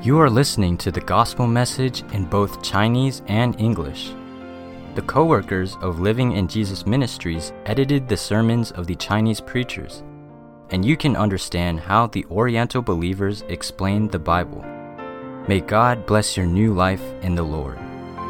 You are listening to the gospel message in both Chinese and English. The co-workers of Living in Jesus Ministries edited the sermons of the Chinese preachers, and you can understand how the Oriental believers explained the Bible. May God bless your new life in the Lord.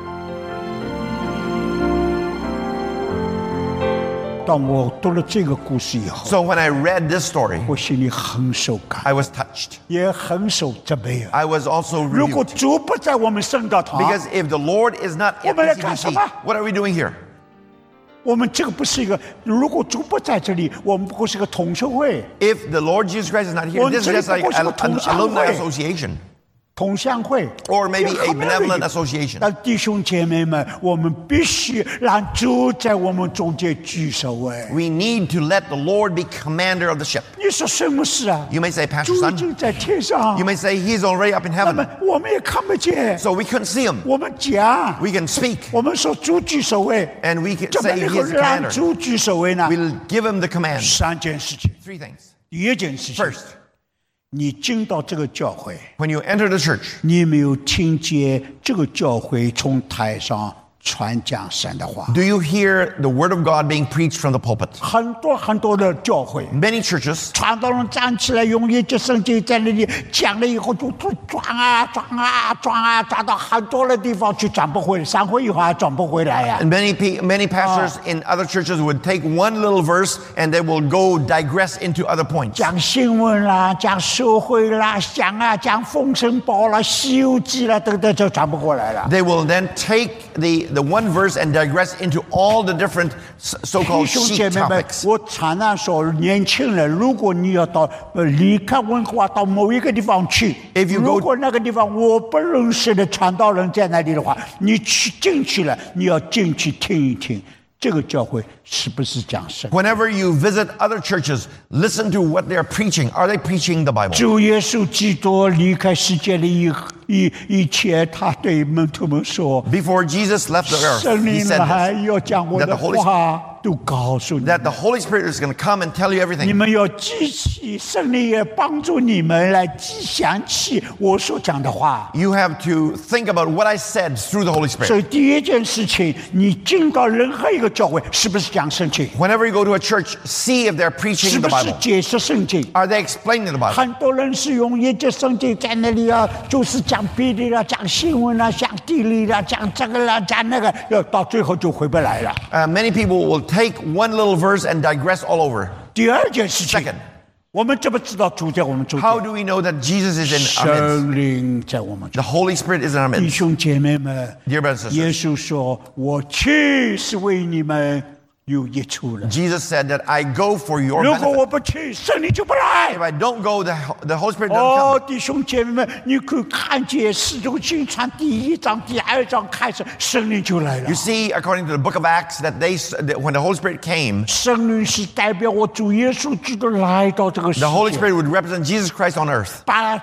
当我读了这个故事以后， So when I read this story, 我心里很受感， I was touched. 也很受责备啊。 I was also 如果 rebuked. 主不在我们圣道堂， Because if the Lord is not at 我们来干什 PCBC, 么？ what are we doing here? 我们这个不是一个。如果主不在这里，我们不过是个同修会、 If the Lord Jesus Christ is not here, this is just like an alumni association. 同乡会 Or maybe a benevolent community association. 但弟兄姐妹们，我们必须让主在我们中间居首位。 We need to let the Lord be commander of the ship. 你说什么事啊？ You may say, Pastor 主已 Sun, 经在天上 you，may say he's already up in 那么 heaven. 我们也看不见。 So we couldn't see him. 我们讲， We can speak 我们说主居首位， and we can 怎么 say 能 he 够 is the 让 commander. 主居首位呢？ We'll give him the command. 三件事情。 Three things. 第一件事情， First, 你进到这个教会， when you enter the church, 你没有听见这个教会从台上传讲神的话。 do you hear the word of God being preached from the pulpit? 很多的教会， Many churches, 传道人站起来用一节圣经在那里讲了以后，就转到很多的地方去，转不回来，3回以后还转不回来呀。 and many pastors in other churches would take one little verse and they will go digress into other points. 讲新闻啦，讲社会啦，讲封神榜啦，西游记啦，等等，就转不过来了。 They will then take the one verse and digress into all the different 弟 so-called 兄 chic 姐妹们， topics. 我常常说，年轻人，如果你要到离开文化到某一个地方去， If you go- 如果那个地方我不认识的传道人在那里的话，你进去了，你要进去听一听，这个教会是不是讲神？ Whenever you visit other churches, listen to what they're preaching. Are they preaching the Bible? 主耶稣基督离开世界的以前，他对门徒们说 Before Jesus left the：“ earth, 圣 he 灵 said 来 this, 要将我 that 的 the Holy 话都告诉你。” that the Holy Spirit is going to come and tell you 你 everything. 们要记起，圣灵也帮助你们来想起我所讲的话。 You have to think about what I said through the Holy 所 Spirit. 以第一件事情，你进到任何一个教会，是不是讲圣经？ Whenever you go to a church, see if they're 是 preaching 不 the 是 Bible. 解释圣经？ Are they explaining the Bible? 很多人是用一节圣经在那里啊，就是讲别的啦，讲新闻啦，讲地理啦，讲这个啦，讲那个，要到最后就回不来了。 Many people will take one little verse and digress all over. 第二件事情 Second, 我们怎么知道主在我们中 how 间？ do we know that Jesus is in our midst? 圣灵在我们中 The Holy Spirit is in our 间。弟 midst. 兄姐妹们， Dear brothers and 耶 sisters, 稣说：“我去是为你们有益处的。 Jesus said that I go for your 如果 benefit. 我不去，圣灵就不来。” If I don't go, the Holy Spirit doesn't 哦， come. 弟兄姐妹们，你可以看见《使徒行传》第1章、第2章开始，圣灵就来了 You。see, according to the book of Acts, that when the Holy Spirit came, 圣灵是代表我主耶稣基督来到这个世 the Holy 界， Spirit would represent Jesus Christ on earth.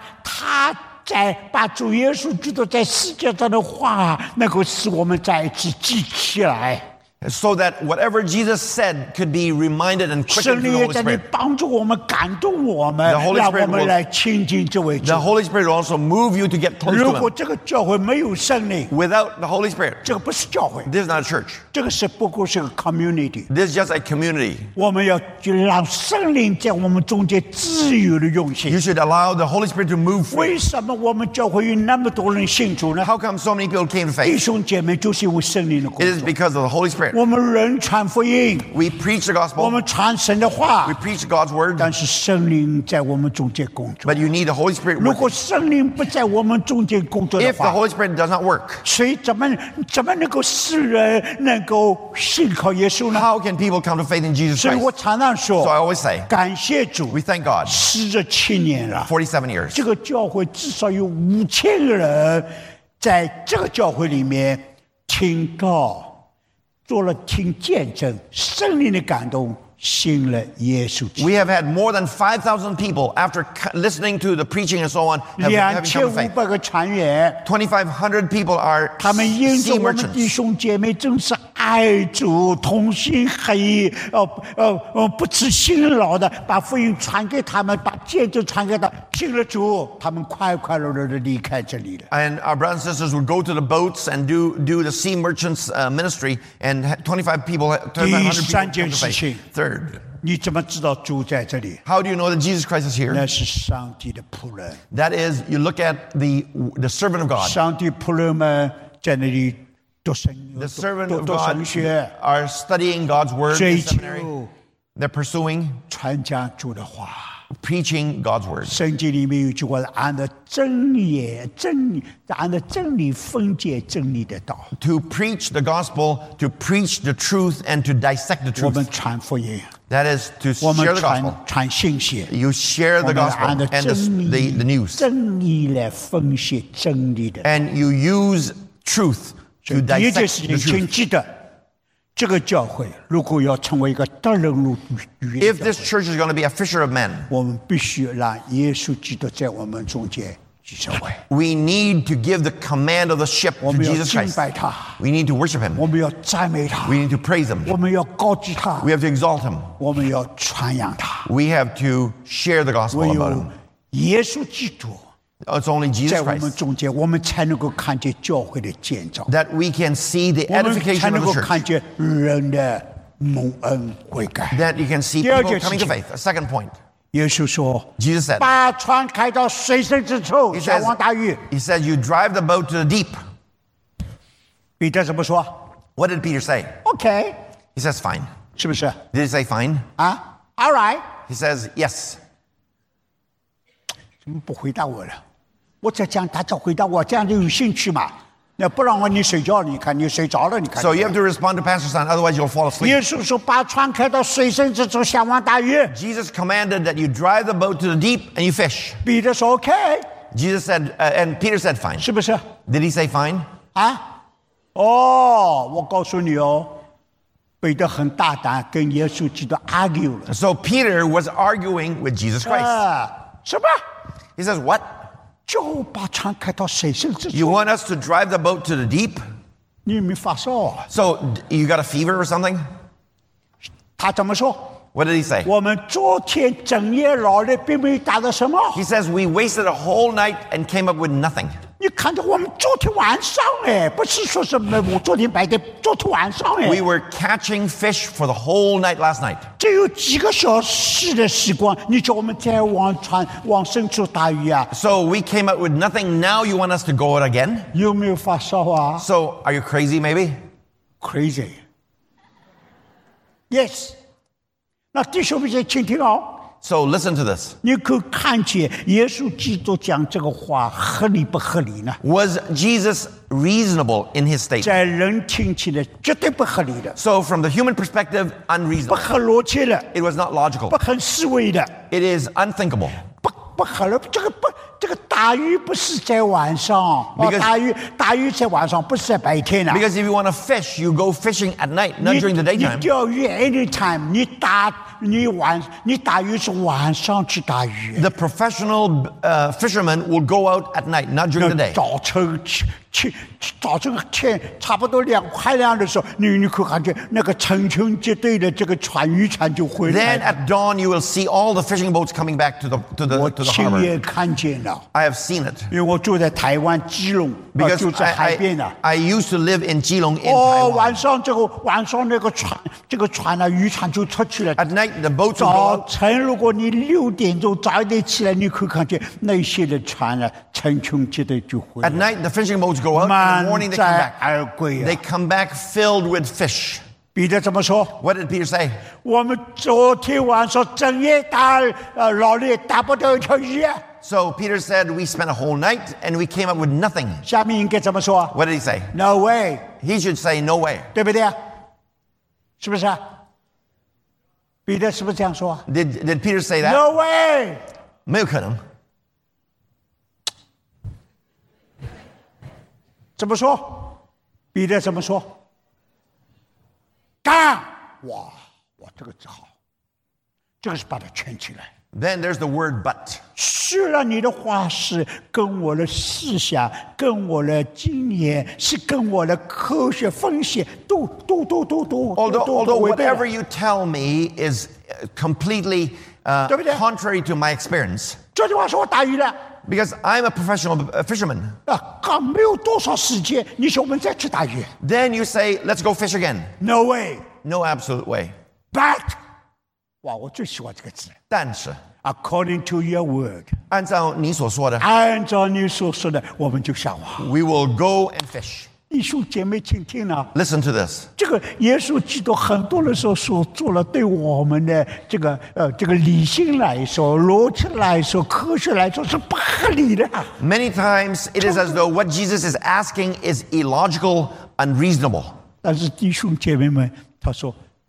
把主耶稣基督在世界上的话，能够使我们再一次记起来。 So that whatever Jesus said could be reminded and 圣 quickened through 灵 the 也 Holy 在那里 Spirit. 帮助我们、感动我们， The Holy 让 Spirit 我们 will- 来亲近这位主 The。Holy Spirit will also move you to get close 如 to 果 Him. 这个教会没有圣灵， Without the Holy Spirit, 这个不是教会， this is not a church. 这个是不过是个 community。 This is just a community. 我们要就让圣灵在我们中间自由的运 You 行。 should allow the Holy Spirit to move free. 为什么我们教会有那么多人信主呢？ How come so many people came to 弟 faith? 兄姐妹，就是因为圣灵的 It 工 is 作。 because of the Holy Spirit. 我们人传福音， We preach the 我 gospel. 们传神的话 We，preach God's word. 但是圣灵在我们中间工作。 But you need the Holy Spirit 如 working. 果圣灵不在我们中间工作的 If the 话， Holy Spirit does not work, 所以怎么能够使人能够信靠耶稣呢？ how can people come to faith in Jesus 所以我 Christ? 常常 So I 说， always say, 感谢主 we thank God. ，47年了。 47 years. 这个教会至少有5000个人在这个教会里面听到，做了听见证，圣灵的感动，信了耶稣基督。 We have had more than 5,000 people after listening to the preaching and so on have having come to faith. 2500个船员， 2,500 people are 他们因着 sea 我们弟 merchants. 兄姐妹真是爱主，同心合意，不辞辛劳的把福音传给他们，把见证传给他，信了主，他们快快乐乐的离开这里了。 And our brothers and sisters would go to the boats and do the sea merchants ministry, and 25 people, 2,500 people come to faith. Third, 你怎么知道主在这里？ how do you know that Jesus Christ is here? 那是上帝的仆人。 That is, you look at the servant of God. 上帝仆人们在那里读神 The servant of 读 God 神学， are studying God's word 追 in seminary. 求 They're pursuing, 传讲主的话。 preaching God's word. 圣经里面有句话是按照真理分解真理的道。 To preach the gospel, to preach the truth, and to dissect the 我们 truth. 传福音， That is to 我们 share the gospel. 传信息， You share 我 the 们 gospel 按照 and 真 the 理 news. 真理来分析真理的。 And you use truth 所 to 以第一件 dissect 事 the 情，请 truth. 记得，这个教会如果要成为一个得人如鱼的 If 教 this 会， church is going to be a fisher of men, 我们必须让耶稣基督在我们中间居首位。 we need to give the command of the ship 我 to 们要 Jesus 敬 Christ. 拜他， We need to worship him. 我们要赞美他， We need to praise him. 我们要高举他， We have to exalt him. 我们要传扬他。 We have to share the gospel 唯 about 有 him. 耶稣基督 It's only 在 Jesus 我们 Christ 中间，我们才能够看见教会的建造， that we can see the 我们才 edification 能 of 够 the church. 看见人的蒙恩悔改。 That you can see 第二 people 件事 coming to 情， faith. A second point. 耶稣说 Jesus said,：“ 把船开到水深之处， He 向 says, 往大鱼。 he said, you drive the boat to the deep. ” 彼得怎么说 What did Peter say? ？OK， He says, fine. 是不是 Did he say fine? 啊 ？All right， He says, yes. 怎么不回答我了？我在讲，他就回答我，这样就有兴趣嘛。那不然你睡觉，你看你睡着了，你看。 So you have to respond to Pastor Son, otherwise you'll fall asleep. 耶稣说：“把船开到水深之处，向往大鱼。 Jesus commanded that you drive the boat to the deep and you fish. ” 彼得说 ：“OK， Jesus said, and Peter said, fine. 是不是 Did he say fine? 啊？哦，我告诉你哦，彼得很大胆，跟耶稣基督 argue 了。 So Peter was arguing with Jesus Christ. 什么？ He says, what? 就把船开到水深之 You 处。 want us to drive the boat to the deep? 你有没有发烧啊？ So you got a fever or something? 他怎么说？ What did he say? 我们昨天整夜劳累，并没有达到什么。 He says, we wasted a whole night and came up with nothing. 你看到我们昨天晚上哎，不是说什么我昨天白天，昨天晚上哎。 We were catching fish for the whole night last night. 只有几个小时的时光，你叫我们再往深处打鱼啊？ So we came up with nothing. Now you want us to go out again? 有没有发烧啊 So are you crazy maybe? ？Crazy。Yes。那弟兄们请听哦， So listen to this. 你可看见耶稣基督讲这个话合理不合理呢？ Was Jesus reasonable in his statement? 在人听起来绝对不合理的， So from the human perspective, 不 unreasonable. 合逻辑的， It was not 不 logical. 合思维的， It is unthinkable. 不合了。这个打鱼不是在晚上，哦 Because-， 打鱼在晚上，不是在白天啊。 Because if you want to fish, you go fishing at night, not 你 during the 你 daytime. 钓鱼 anytime，你打鱼是晚上去打鱼， The professional fishermen will go out at night, not during the day. 早晨天差不多快亮的时候，你可感觉那个成群结队的这个渔船就回 Then 来。 at dawn, you will see all the fishing boats coming back to the 我 to the 亲 harbor. 眼看见了， I have seen it 因为我住在台湾基隆， because 就在海边啊。 I used to live in Keelung in 哦， Taiwan. 晚上那个船啊，渔船就出去了。 At night, the boats will go 早 out. 晨，如果你6点钟早一点起来，你可以看见那些的船啊，成群结队就回来 At。night, the fishing boats go out. In 满 the morning, they come 载 back. 而归啊 They！come back filled with fish. 彼得怎么说？ What did Peter say? 我们昨天晚上整夜劳累，打不到一条鱼啊！ So Peter said, we spent a whole night and we came up with nothing. 下面应该怎么说 What did he say? ？No way， He should say, no way. 对不对啊？是不是啊？彼得是不是这样说 Did Peter say that? ？No way， 没有可能。 怎么说？彼得怎么说？干！哇，这个字好，这个是把它圈起来。 Then there's the word but. 虽然你的话是跟我的思想、跟我的经验、是跟我的科学分析都 Although 违背了 whatever you tell me is completely 对不对？ contrary to my experience, 这句话是我打鱼的 because I'm a professional fisherman, 啊，刚没有多少时间，你说我们再去打鱼 then you say, let's go fish again. ？No way, No absolute way. but 哇，我最喜欢这个字。 但是 According to your word， 按照你所说的， 按照你所说的，我们就下网。 we will go and fish. 弟兄姐妹，请听啊， Listen to this. 这个耶稣基督很多的时候所做了，对我们的这个理性来说、逻辑来说、科学来说是不合理的。 Many times it is as though what Jesus is asking is illogical, unreasonable. 但是弟兄姐妹们，他说：“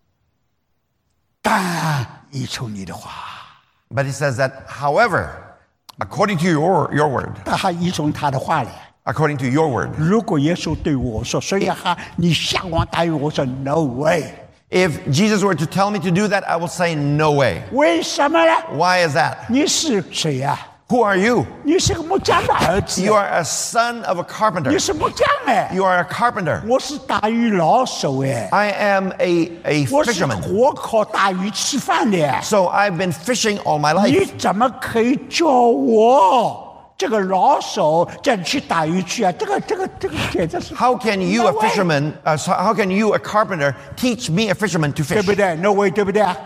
但依从你的话， But he says that, however, according to your word, 但还依从他的话来。” according to your word, 如果耶稣对我说：“所以哈，你下网打鱼。”我说 ：“No way。 if Jesus were to tell me to do that, I will say no way. ” 为什么呢？ Why is that? 你是谁呀、 Who are you? 你是个木匠的儿子。 You are a son of a carpenter. 你是木匠哎。 You are a carpenter. 我是打鱼老手哎。 I am a 我是 fisherman. 活靠打鱼吃饭的。 So I've been fishing all my 你 life. 怎么可以叫我这个老手再去打鱼去啊？这个简直是 How can you, No a way. fisherman, how can you, a carpenter, teach me, a fisherman, to 对 fish? 不对 ？No way， 对不对啊？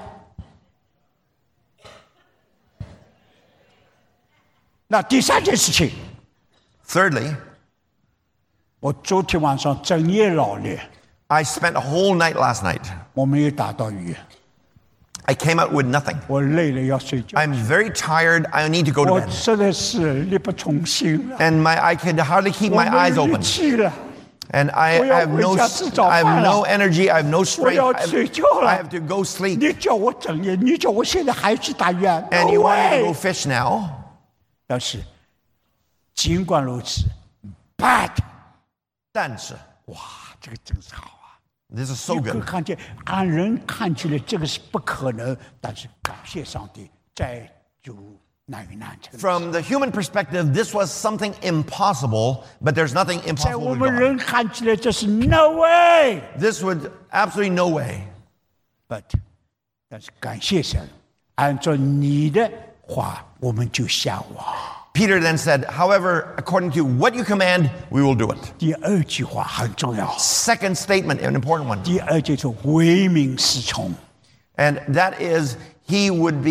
那第三件事情， Thirdly, 我昨天晚上整夜劳累， I spent a whole night last night. 我没有打到鱼， I came out with nothing. 我累了要睡觉， I'm very tired. I need to go to 我 bed. 实在是力不从心了， And I could hardly keep 我 my 没 eyes 有力 open. 气了， And I 我要 have 回 no, 家吃早 I 饭 have no 了。 energy. I have no 我 strength. 要 I 睡 have, 觉 I 了 have。to go sleep. 你叫我整夜，你叫我现在还去打鱼啊 And ？No you want me to way！ go fish now? 但是尽管如此 ，but 但是哇，这个真是好啊！ this is so 你可以 good. 看见，按人看起来这个是不可能，但是感谢上帝，在主难于难成。 From the human perspective, this was something impossible, but there's nothing 在 impossible 我 with 们 God. 人看起来这是 no way， This would absolutely no way. but 但是感谢神，按照你的话，我们就下网。 Peter then said, however, according to what you command, we will do it. 第二句话很重要， Second statement, an important one. 第二句是唯命是从。 And that is, he would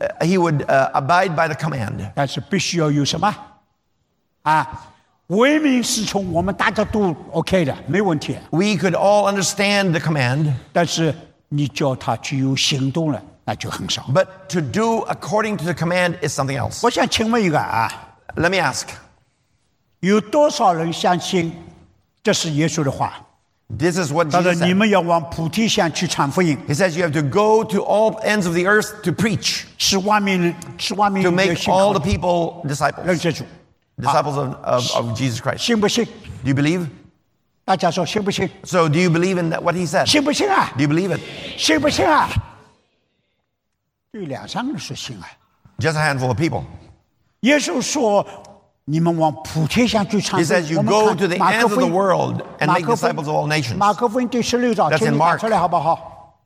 abide by the command. 但是必须要有什么啊？唯命是从，我们大家都 OK 的，没问题。 We could all understand the command, 但是你叫他去有行动了，那就很少。 but to do according to the command is something else. 我想请问一个啊， Let me ask, 有多少人相信这是耶稣的话？ this is what 他说 Jesus 你 said. 们要往普天下去传福音， He says you have to go to all ends of the earth to preach, 使万民人 to make all the people 认 disciples, 识主， disciples of Jesus Christ. 信不信？ Do you believe? 大家说信不信？ So do you believe in what he said? 信不信啊？ Do you believe it? 信不信啊？对两三个人说信啊。 Just a handful of people. 耶稣说：“你们往普天下去传 He 福音。” says you 我们 go 看 to the 马 ends 可 of 福 the 音 world and 马 make 可福音 disciples of all nations. 马可福音第16章， That's 请 in 你打 Mark. 出来好不好？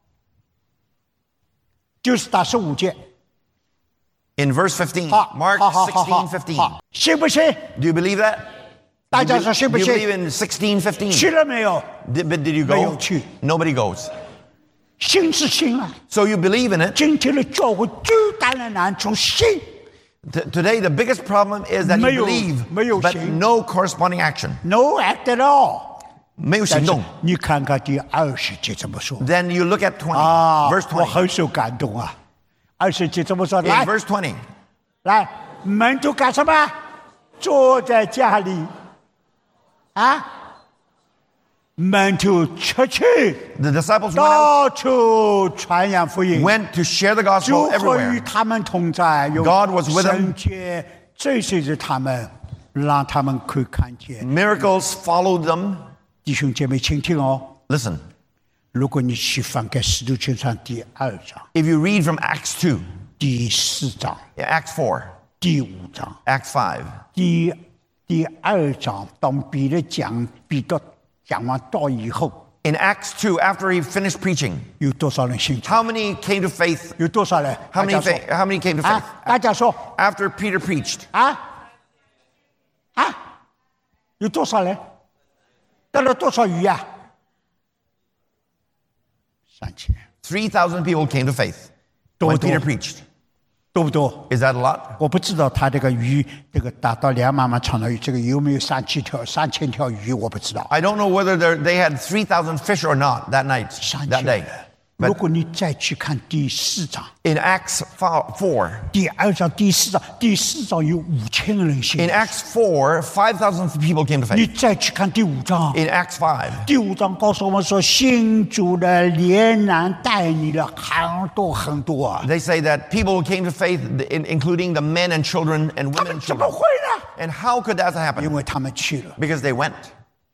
就是打15节。 In verse 15, 好， Mark 好好 16, 15. 好，信不信？ Do you believe that? 大 Do 家 you 说信不 believe 信？ in 16, 15? 去了没有？ But did you 没有 go? 去。 Nobody goes. 信是信啊。 So you believe in it. 今天的教会最大的难处，信 Today, the biggest problem is that 没 you 有 believe, 没有 but 行 no corresponding action. no act at all。 没有但是行动。 你看看第20节怎么说 Then you look at 20, 啊？ verse 我 20. 很受感动啊。20节怎么说？ In 来。 verse 20, 来，门徒干什么？坐在家里，啊，门徒出去， the disciples went out, 到处传扬福音。 went to share the 主 gospel 和与 everywhere. 他们同在，用 God was with them. 圣洁追随着他们，让他们可以看见。 Miracles followed them. 弟兄姐妹，请听哦。 Listen, 如果你去翻开《使徒行传》第2章 if you read from Acts 2, 第4章 Acts 4, 第5章 Acts 5. 第2章，当彼得讲完道以后， In Acts 2, after he finished preaching, 有多少人信主？ how many came to faith? 有多少人？ How 大家 many, 说 how many came to faith? 大家说 After Peter preached, 有多少人？得了多少鱼啊？3000， 3,000 people came to faith 多 when 不多？ Peter preached. 多不多？ Is that a lot? 我不知道他这个鱼，这个达到2万长的鱼，这个有没有3000条鱼，我不知道。 I don't know whether they had 3,000 fish or not that night, that day. 如果你再去看第4章， In Acts 4, 第2章、第4章，第4章有5000个人信。 in Acts 4, 5,000 people came to 你 faith. 再去看第5章， In Acts 5, 第5章告诉我们说，信主的连男带女的很多很多啊。 they say that people came to faith, including the men and children and 他 women 们 and 怎么 children. 会呢？ And how could that 因 happen? 为他们去了， Because they went.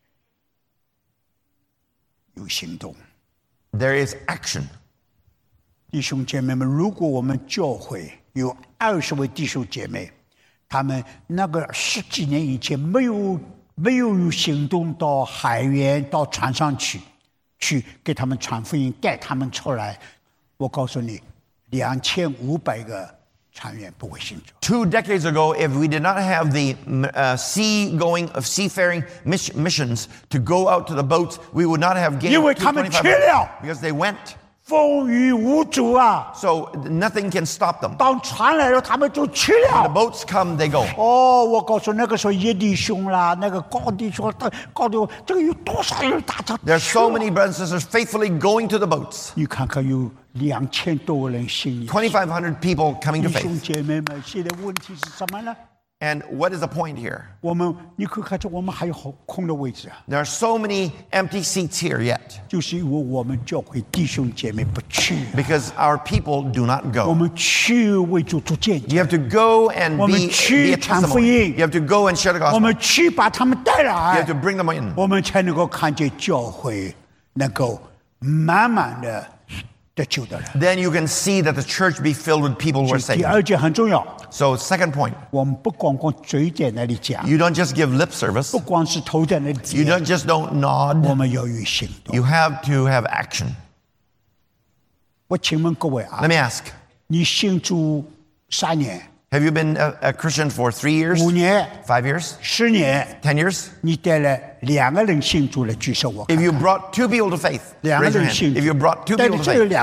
有行动。 There is action. 弟兄姐妹们，如果我们教会有20位弟兄姐妹，他们那个10几年以前没有行动到海边到船上去给他们传福音，带他们出来，我告诉你，2500个船员不会信主。 2 decades ago, if we did not have the seafaring missions to go out to the boats, we would not have gained 因为他们去 2,500 了。 because they went. 风雨无阻啊！ So nothing can stop them. 当船来了，他们就去 The 了。 boats come, they go. 哦，我告诉那个时候叶弟兄啦，那个高弟兄，高弟兄，这个有多少人打着？ There's so many brothers and sisters faithfully going to the boats. 你看看有2000多个人信你。 2,500 people coming 弟 to 兄 faith. 姐妹们，现在问题是什么呢？ And what is the point here? 你可以看见我们还有好空的位置啊， There are so many empty seats here yet 就是因为我们教会弟兄姐妹不去， because our people do not 我 go. 们去为主做见 You 证， have to go and 我们 be a 去传福 testimony. 音， You have to go and share the 我 gospel. 们去把他们带 You 来 have to，bring them in. 我们才能够看见教会能够满满的得救的人。 Then you can see that the church be filled with people who are 第 saved. 二点很重要， So second point, 我们不光嘴在那里讲， you don't just give lip service. 不光是头在那里 You 讲， don't just don't 我 nod. 们要有行动。 You have to have action. 我请问各位啊 Let，me ask, 你信主3年、 have you been a Christian for 3 years, 5年、 5 years, 10年， 10 years? 你带了2个人信主了，举手我看 If you brought 2 people to faith, 2个 raise your 人 hand. 信主 If you brought 2 带 people 的 to 只有 faith,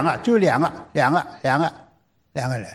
2个人，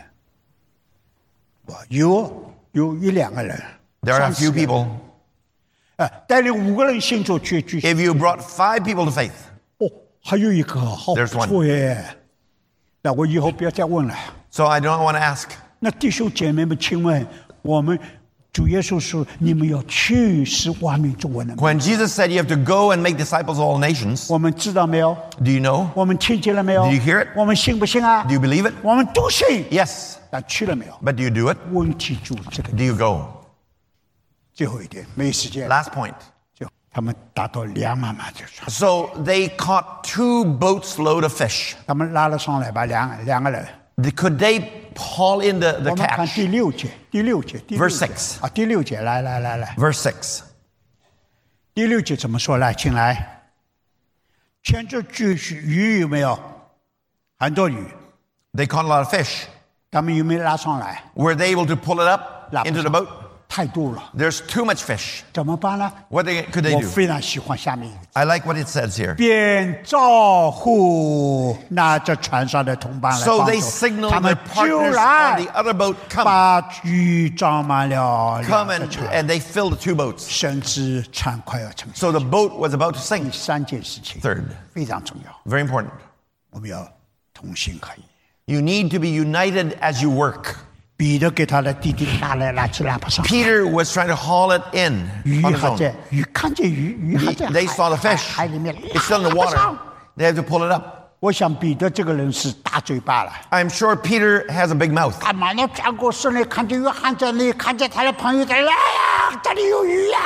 有1-2个人， there are a 30 few 个人 people. 带领5个人信主举手。 If you brought 5 people to faith, 哦，还有一个好不 There's one. 错耶。那我以后不要再问了。 so I don't want to ask. 那弟兄姐妹们，请问我们主耶稣说你们要去使万民作我的门， When Jesus said you have to go and make disciples of all nations, 我们知道没有？ do you know? 我们听见了没有 Did you hear it? 我们信不信啊 Do？you believe it? 我们都信， Yes. 但去了没有？ But do you do it? 问题就这个。 Do you go? 最后一点，没时间。 Last point. 就他们达到2万码就船， So they caught 2 boats load of fish. 他们拉了上来吧，两个人。 Could they haul in the 我们看 catch? 第6节，第六节 Verse 6. 啊，第6节，来， Verse 6. 第6节怎么说？来，请来。牵着鱼有没有？很多鱼， They caught a lot of fish. 他们有没有拉上来？ Were they able to pull it up 拉不 into 上 the boat? 太多了， There's too much fish. 怎么办呢？ What could they 我 do? 非常喜欢下面一个， I like what it says here. 便招呼那这船上的同伴来 So 帮 they 助， signaled 他们 their 就 partners 来 on the other boat, come, 把鱼装满了 come 2个船， and they filled the 2 boats. 甚至船快要沉。 So the boat was about to 第 sink. 3件事情 Third, 非常重要， very important. 我们要同心合意。 You need to be united as you work. 彼得给他的弟弟拉来拉去拉不上， Peter was trying to haul it in 鱼 on 还 his 在 own. 鱼看见鱼还在 They saw the 海 fish. 里面 It's still in the 拉不 water. 上。 They have to pull it up. 我想彼得这个人是大嘴巴了， I'm sure Peter has a big mouth. 他马上转过身来，看见约翰在那里，看见他的朋友在那里，哎呀，这里有鱼呀、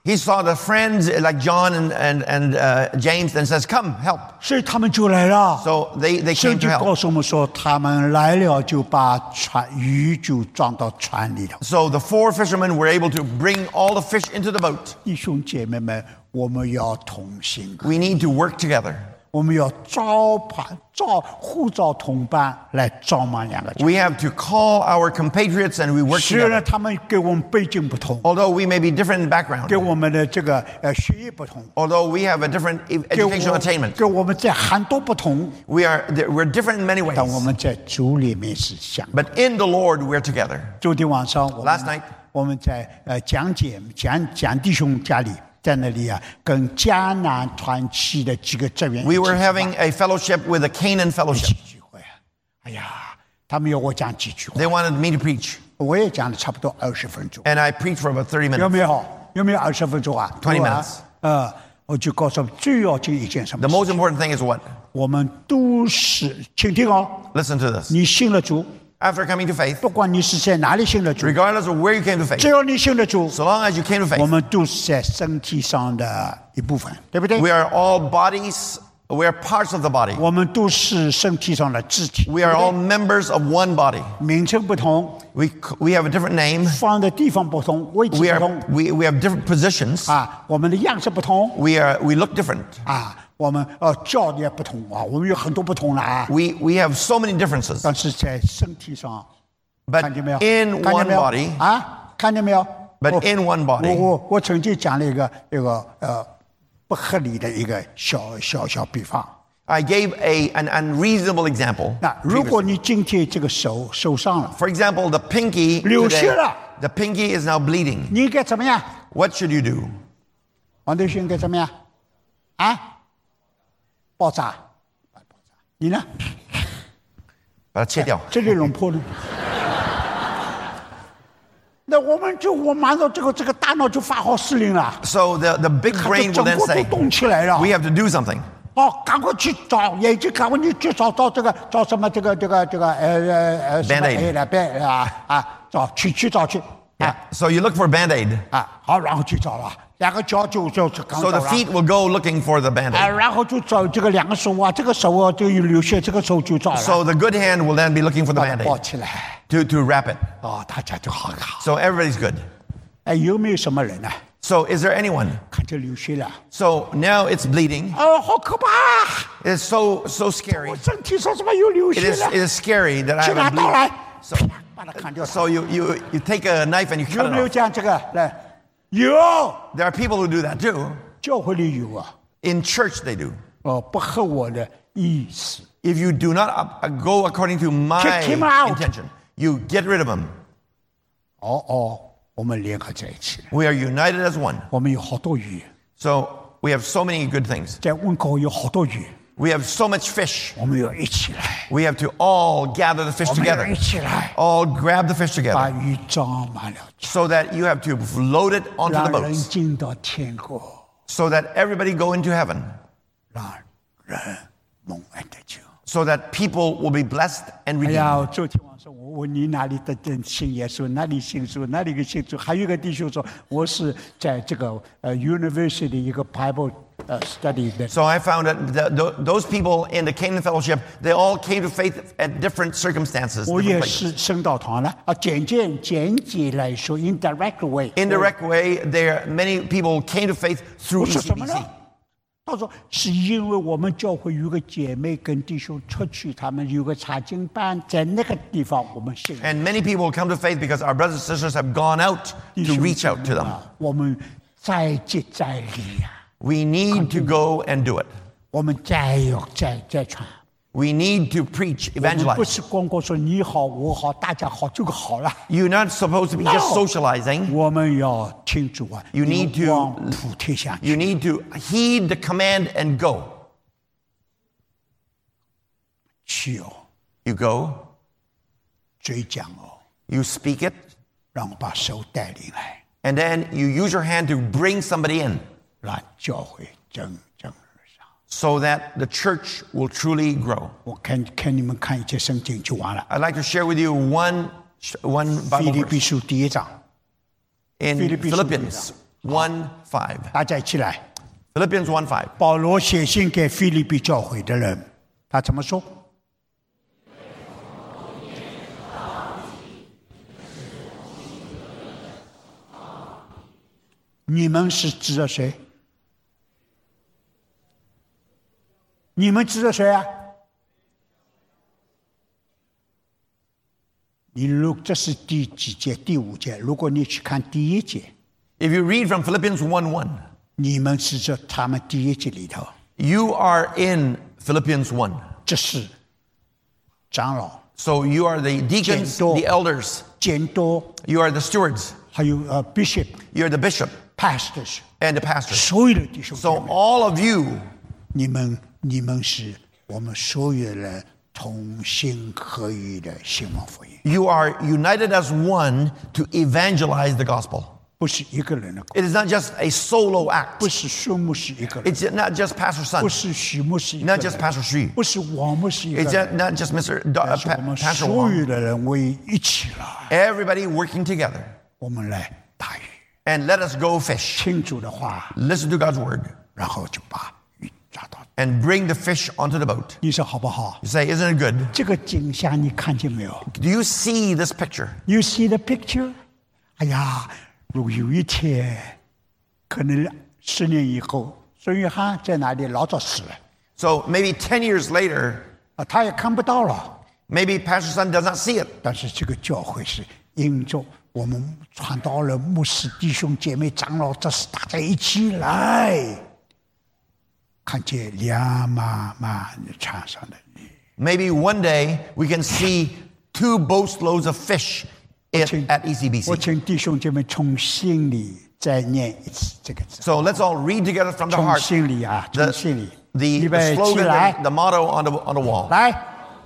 He saw the friends like John and James and says, "Come, help." 所以他们就来了。 So they 圣 came 经 to 告 help. 诉我们说，他们来了就把鱼就装到船里头。 So the 4 fishermen were able to bring all the fish into the boat. 弟兄姐妹们，我们要同心， We need to work together. 我们要呼召同伴来招满两个教。 We have to call our compatriots and we work 虽然 together. 他们跟我们背景不同， Although we may be different in background, 跟我们的这个学业不同， although we have a different educational attainment, 跟我们在很多不同， we're different in many 但我 ways. 们在主里面是相。 But in the Lord, we're together. 昨天晚上 Last night, 我们在讲弟兄家里，在那里啊，跟迦南团契的几个职员 we were having a fellowship with the Canaan 一 Fellowship. 起聚会。哎呀，他们要我讲几句话， They wanted me to preach, 我也讲了差不多20分钟， and I preached for about 30 有 minutes. 没有？有没有20分钟啊 20 有啊 minutes 我就告诉他们最要紧一件什么 The 事？ most important thing is what? 我们都是，请听哦， Listen to this. 你信了主， After coming to faith, 不管你是在哪里信了主， regardless of where you came to 只 faith, 要你信了主， so long as you came to 我 faith, 们都是在身体上的一部分，对不对？ we are all bodies, we are parts of the body. 我们都是身体上的肢体， We are all members of one body. 名称不同， We have a different name. 放的地方不同，位置 We 不同 we have different positions. 啊，我们的样式不同 We look different. 啊，我们教的也不同啊，我们有很多不同了啊， We have so many differences. 但是在身体上， But 看见没有？ in 看见 one 没有 body, 啊，看见没有？ but 我 in one body. 我曾经讲了一个不合理的一个小比方。 I gave an unreasonable example. 那如 previously. 果你今天这个手受伤了， For example, the pinky 流血 today, 了。 the pinky is now bleeding. 你应该怎么样？ What should you do? 王队兄应该怎么样？啊？爆炸？你呢？ 把它切掉。 这里弄破了。那我马上这个大脑就发号施令了， So the big 看 brain 这 will 整 then 个都 say, 动起来了。 we have to do something. 赶快去找眼睛，赶快你去找这个找什么这个 Band-Aid 找去找去 Yeah. So you look for Band-Aid. 好，然后去找了，两个脚就刚 So 走 the 了。 feet will go looking for the Band-Aid. 然后就找这个两个手啊，这个手啊就有流血，这个手就找了， So the good hand will then be looking for the 把它抱 Band-Aid 起来， to wrap it. 大家就好。 So everybody's good. 有没有什么人呢？ So is there anyone? 看见流血了， So now it's bleeding. 好可怕！ It's so scary. 我身体上怎么有流 It 血 is 了？ it is scary that I 去 have 拿 a 刀来 bleed.，So 把它砍掉。 so you take a knife and you 有 cut 没有 it off. 讲这个？来，有， There are people who do that too. 教会里有啊。 In church they do. 不合我的意思。 If you do not go according to my Kick him out. intention, you get rid of him. 我们联合在一起了， We are united as one. 我们有好多鱼， So we have so many good things. 在温哥华有好多鱼， We have so much fish. 我们要一起来， We have to all gather the fish 我们要 together. 一起来， All grab the fish 把 together 鱼装满了， so that you have to load it onto 让 the 人 boats 进到天国， so that everybody go into heaven 让人蒙恩的救。 so that people will be blessed and 哎 redeemed. 呀，昨天晚上我问你哪里的信耶稣，哪里信主，哪里个信主？还有一个弟兄说，我是在这个university 一个 Bible study 的。 So I found that those people in the Canaan Fellowship, they all came to faith at different circumstances. 我 different 也 places. 是升到堂了简洁来说 ，indirect way。 Indirect way, there many people came to faith 我 through 说什么呢 ECBC.？ 他说是因为我们教会有个姐妹跟弟兄出去，他们有个查经班，在那个地方我们信了。 And many people come to faith because our brothers and sisters have gone out 弟 to 兄 reach out to 姊妹 them. 啊我们再接再厉呀、 We need to go and do it. 我们再传。 We need to preach, 我们不 evangelize. 是光说你好我好大家好就好了， You're not supposed to be just No. socializing. 我们要听主啊， You need to- 往普天下去。 You need to heed the command and go. 去 You go, 嘴讲哦， you speak it, 让我把手带领来， and then you use your hand to bring somebody in 让教会蒸蒸日上。 so that the church will truly grow. 我看你们看一节圣经就完了。 I'd like to share with you one 腓 Bible 立比 verse 书第1章， in Philippians Philippians 1:5. 大家一起来。 Philippians 1:5. 保罗写信给腓立比教会的人，他怎么说？你们是指着谁？你们指着谁啊？这是第几节？第5节。如果你去看第1节， If you read from Philippians 1:1, 你们指着他们第1节里头， you are in Philippians 1. 这是长老、 So you are the deacons, 监督、 the elders, 监督， you are the stewards, 还有bishop、 you are the bishop, pastors， and the pastors. 所有的弟兄姐 So 妹， all of you, 你们是我们所有人同心合意的兴旺福音， you are united as one to evangelize the gospel. 不是一个人的工， It is not just a solo act. 不是树木是一个人， It's not just Pastor 不 Sun, 是许木是一个 not 人， just Pastor Sri. 不是王木是一个 It's 人， not just Mr. 但是我们 Pastor 所 Wang. 有的人为一起来， Everybody working together. 我们来打鱼， And let us go fish. 听主的话， Listen to God's word. 然后就把鱼抓到。 And bring the fish onto the boat. 你说好不好？ You say, isn't it good? 这个景象你看见没有 Do you see this picture? ？You see the picture？ 哎呀，如果有一天，可能10年以后，孙约翰在哪里老早死了， So maybe 10 years later, 他也看不到了。 maybe Pastor Sun does not see it. 但是这个教会是因着我们传道人、牧师、弟兄姐妹、长老，这是大家一起来，看见两满满的船上的鱼。 Maybe one day we can see 2 boatloads of fish at 我 ECBC. 请弟兄姐妹从心里再念一次这个字， So let's all read together from the 从 heart 心里啊，从心里。 the 预备起 slogan, 来， the motto on the wall. 来。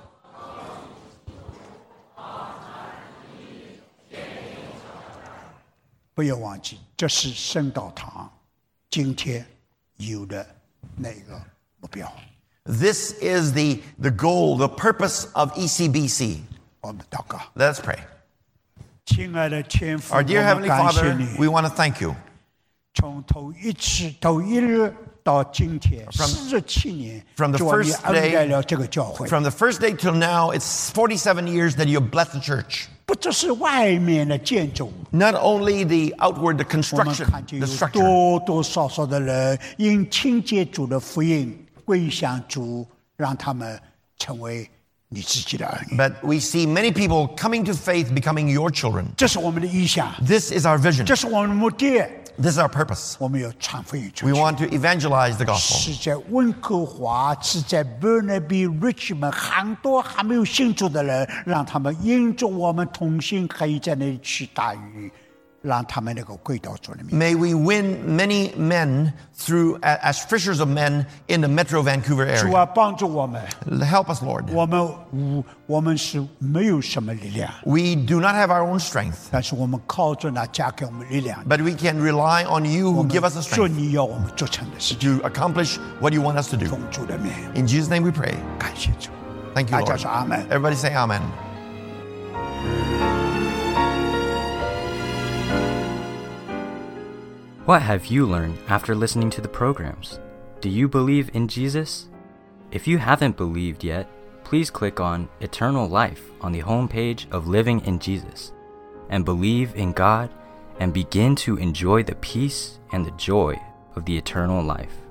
不要忘记，这是圣道堂今天有的那个目标。 This is the goal, the purpose of ECBC. 我们祷告， Let's pray. 亲爱的天父， Our 我 dear 们 Heavenly 感谢 Father, 你， we want to thank you. 从头一日到今天47年， from the 主啊，你 first 恩待 day- 了这个教会， From the first day till now, it's 47 years that you have blessed the church. 不只是外面的建筑。 Not only the outward, the 我们 construction, 看见 the 有 structure. 多多少少的人因听见主的福音归向主，让他们成为你自己的儿女。 But we see many people coming to faith, becoming your children. 这是我们的意向， This is our vision. 这是我们的目的。 This is our purpose. 我们要传福音出 We 去。 want to evangelize the gospel. 是在温哥华，是在 Burnaby、Richmond， 很多还没有信主的人，让他们因着我们同心可以在那里去打鱼，让他们能够归到主的面。 May we win many men through as fishers of men in the Metro Vancouver 主 area. 啊，帮助我们。 Help us, Lord. 我们是没有什么力量， We do not have our own strength, 但是我们靠着那加给我们力量。 but we can rely on you 我 who 们 give us the 做 strength 你要我们做成的事情， to accomplish what you want us to do. 奉主的名， In Jesus' name we pray. 感谢主。 Thank you, 大家 Lord. 说阿门。 Everybody say amen. What have you learned after listening to the programs? Do you believe in Jesus? If you haven't believed yet, please click on Eternal Life on the homepage of Living in Jesus and believe in God and begin to enjoy the peace and the joy of the eternal life.